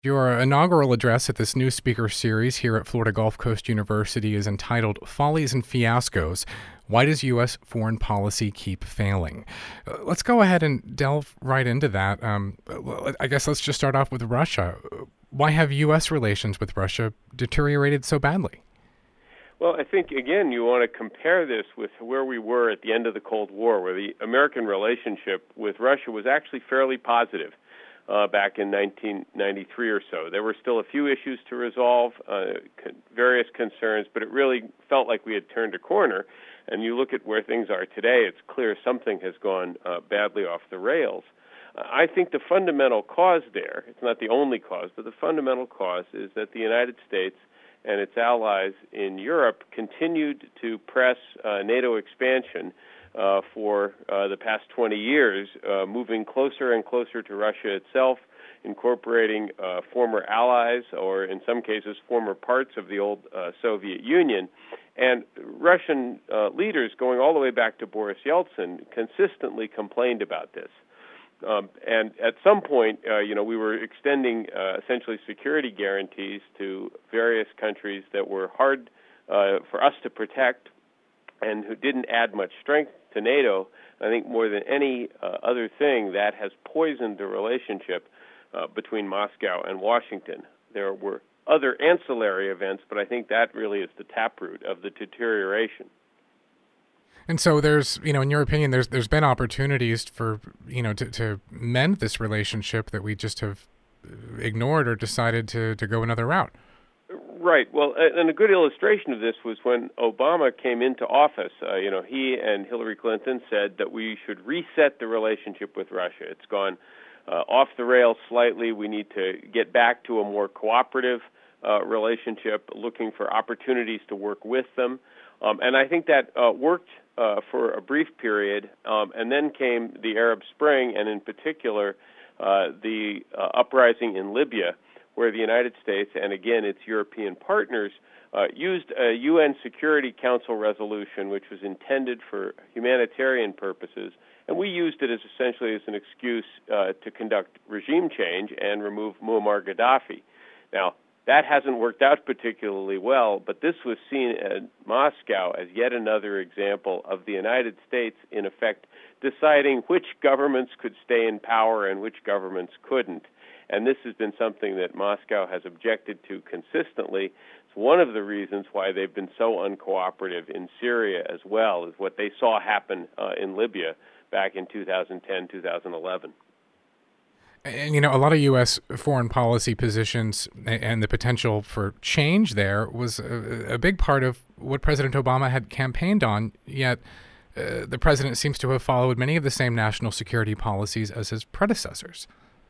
Your inaugural address at this new speaker series here at Florida Gulf Coast University is entitled Follies and Fiascos. Why does U.S. foreign policy keep failing? Let's go ahead and delve right into that. I guess let's just start off with Russia. Why have U.S. relations with Russia deteriorated so badly? Well, I think, again, you want to compare this with where we were at the end of the Cold War, where the American relationship with Russia was actually fairly positive back in 1993 or so. There were still a few issues to resolve, various concerns, but it really felt like we had turned a corner. And you look at where things are today, it's clear something has gone badly off the rails. I think the fundamental cause there, it's not the only cause, but the fundamental cause is that the United States and its allies in Europe continued to press NATO expansion for the past 20 years, moving closer and closer to Russia itself, incorporating former allies, or in some cases former parts of the old Soviet Union. And Russian leaders, going all the way back to Boris Yeltsin, consistently complained about this. And at some point, we were extending essentially security guarantees to various countries that were hard for us to protect and who didn't add much strength to NATO. I think more than any other thing, that has poisoned the relationship between Moscow and Washington. There were other ancillary events, but I think that really is the taproot of the deterioration. And so there's, in your opinion, there's been opportunities for, to mend this relationship that we just have ignored or decided to go another route. Right. Well, and a good illustration of this was when Obama came into office. He and Hillary Clinton said that we should reset the relationship with Russia. It's gone off the rails slightly. We need to get back to a more cooperative relationship, looking for opportunities to work with them. And I think that worked for a brief period, and then came the Arab Spring, and in particular the uprising in Libya, where the United States and, again, its European partners used a UN Security Council resolution which was intended for humanitarian purposes, and we used it as essentially as an excuse to conduct regime change and remove Muammar Gaddafi. Now, that hasn't worked out particularly well, but this was seen at Moscow as yet another example of the United States, in effect, deciding which governments could stay in power and which governments couldn't. And this has been something that Moscow has objected to consistently. It's one of the reasons why they've been so uncooperative in Syria as well, is what they saw happen in Libya back in 2010, 2011. And, a lot of U.S. foreign policy positions and the potential for change there was a big part of what President Obama had campaigned on, yet the president seems to have followed many of the same national security policies as his predecessors.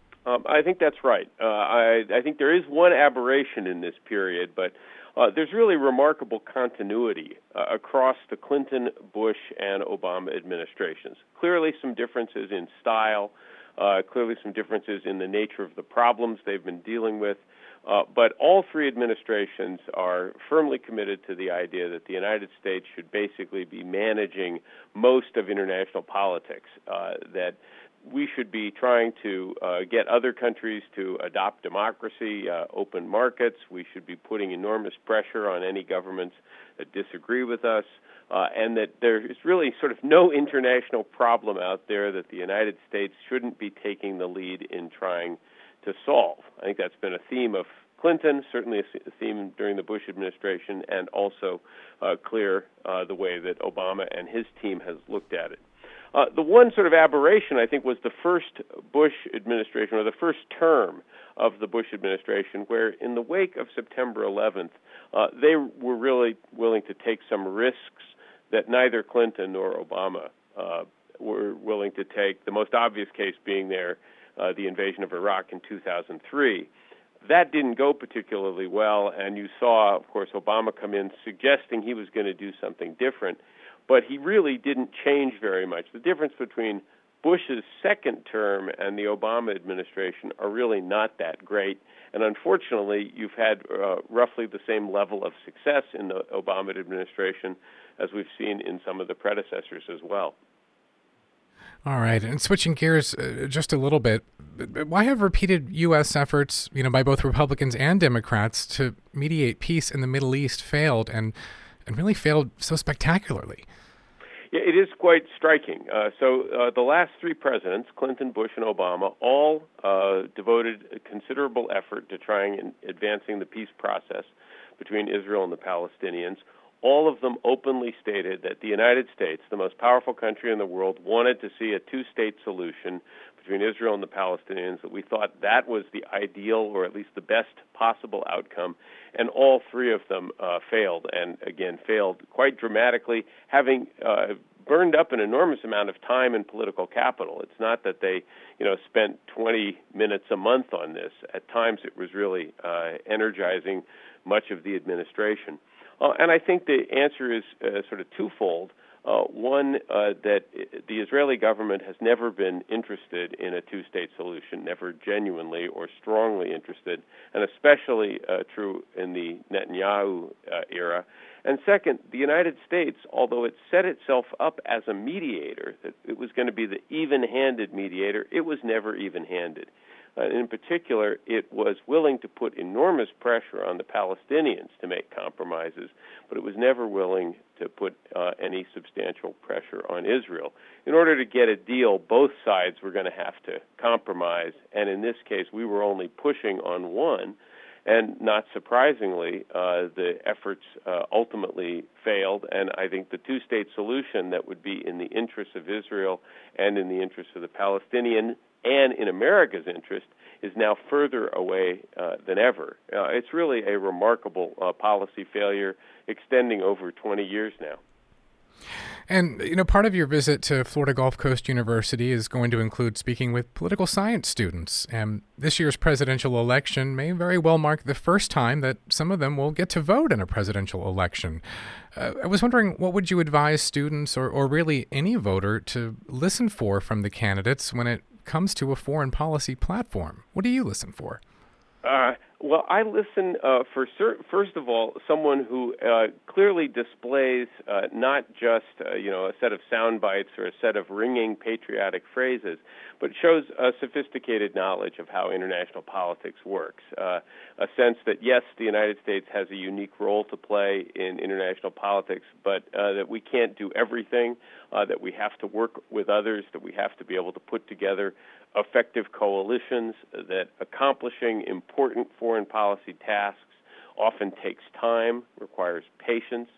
I think that's right. I think there is one aberration in this period, but there's really remarkable continuity across the Clinton, Bush, and Obama administrations. Clearly some differences in style, clearly some differences in the nature of the problems they've been dealing with, but all three administrations are firmly committed to the idea that the United States should basically be managing most of international politics, that we should be trying to get other countries to adopt democracy, open markets. We should be putting enormous pressure on any governments that disagree with us, and that there is really sort of no international problem out there that the United States shouldn't be taking the lead in trying to solve. I think that's been a theme of Clinton, certainly a theme during the Bush administration, and also clear the way that Obama and his team has looked at it. The one sort of aberration, I think, was the first Bush administration, or the first term of the Bush administration, where in the wake of September 11th, they were really willing to take some risks that neither Clinton nor Obama were willing to take, the most obvious case being the invasion of Iraq in 2003. That didn't go particularly well, and you saw, of course, Obama come in suggesting he was going to do something different, but he really didn't change very much. The difference between Bush's second term and the Obama administration are really not that great, and unfortunately, you've had roughly the same level of success in the Obama administration as we've seen in some of the predecessors as well. All right, and switching gears just a little bit, why have repeated U.S. efforts, by both Republicans and Democrats to mediate peace in the Middle East failed and really failed so spectacularly? Yeah, it is quite striking. The last three presidents, Clinton, Bush, and Obama, all devoted a considerable effort to trying and advancing the peace process between Israel and the Palestinians. All of them openly stated that the United States, the most powerful country in the world, wanted to see a two-state solution between Israel and the Palestinians, that we thought that was the ideal or at least the best possible outcome. And all three of them failed, and again, failed quite dramatically, having burned up an enormous amount of time and political capital. It's not that they, spent 20 minutes a month on this. At times it was really energizing much of the administration. And I think the answer is sort of twofold. One, that the Israeli government has never been interested in a two-state solution, never genuinely or strongly interested, and especially true in the Netanyahu era. And second, the United States, although it set itself up as a mediator, that it was going to be the even-handed mediator, it was never even-handed. In particular, it was willing to put enormous pressure on the Palestinians to make compromises, but it was never willing to put any substantial pressure on Israel. In order to get a deal, both sides were going to have to compromise, and in this case, we were only pushing on one, and not surprisingly, the efforts ultimately failed, and I think the two-state solution that would be in the interest of Israel and in the interest of the Palestinian and in America's interest is now further away than ever. It's really a remarkable policy failure extending over 20 years now. And, part of your visit to Florida Gulf Coast University is going to include speaking with political science students. And this year's presidential election may very well mark the first time that some of them will get to vote in a presidential election. I was wondering, what would you advise students or really any voter to listen for from the candidates when it comes to a foreign policy platform? What do you listen for? Well, I listen for, first of all, someone who clearly displays not just a set of sound bites or a set of ringing patriotic phrases, but shows a sophisticated knowledge of how international politics works. A sense that, yes, the United States has a unique role to play in international politics, but that we can't do everything, that we have to work with others, that we have to be able to put together effective coalitions, that accomplishing important foreign policy tasks often takes time, requires patience.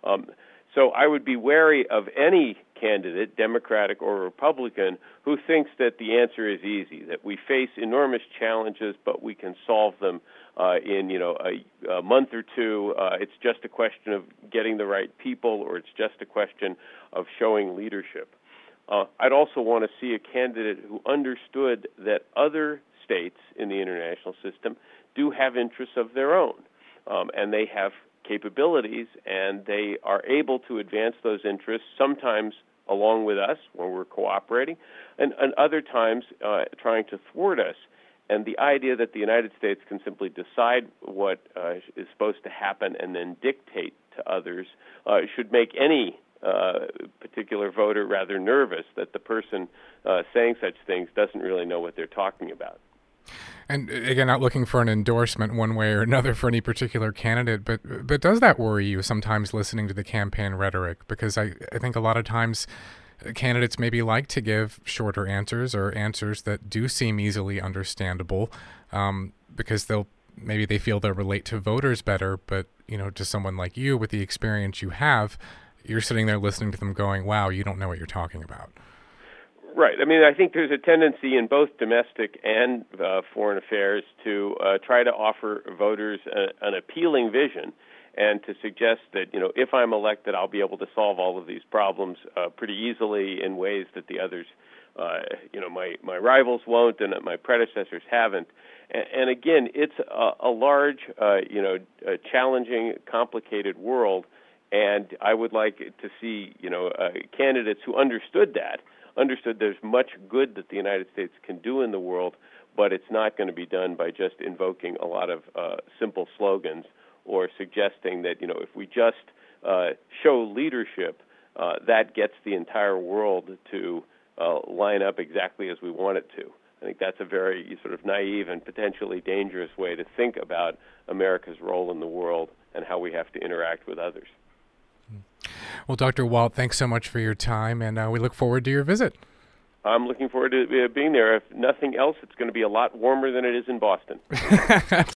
So I would be wary of any candidate, Democratic or Republican, who thinks that the answer is easy, that we face enormous challenges, but we can solve them in a month or two. It's just a question of getting the right people, or it's just a question of showing leadership. I'd also want to see a candidate who understood that other states in the international system do have interests of their own, and they have capabilities, and they are able to advance those interests, sometimes along with us when we're cooperating, and other times trying to thwart us. And the idea that the United States can simply decide what is supposed to happen and then dictate to others should make any particular voter rather nervous that the person saying such things doesn't really know what they're talking about. And again, not looking for an endorsement one way or another for any particular candidate, but does that worry you sometimes listening to the campaign rhetoric? Because I think a lot of times candidates maybe like to give shorter answers or answers that do seem easily understandable because maybe they feel they'll relate to voters better, but to someone like you with the experience you have, you're sitting there listening to them going, wow, you don't know what you're talking about. Right. I mean, I think there's a tendency in both domestic and foreign affairs to try to offer voters an appealing vision and to suggest that, if I'm elected, I'll be able to solve all of these problems pretty easily in ways that the others, my rivals won't and that my predecessors haven't. And again, it's a large, challenging, complicated world. And I would like to see, candidates who understood there's much good that the United States can do in the world, but it's not going to be done by just invoking a lot of simple slogans or suggesting that, if we just show leadership, that gets the entire world to line up exactly as we want it to. I think that's a very sort of naive and potentially dangerous way to think about America's role in the world and how we have to interact with others. Well, Dr. Walt, thanks so much for your time, and we look forward to your visit. I'm looking forward to being there. If nothing else, it's going to be a lot warmer than it is in Boston.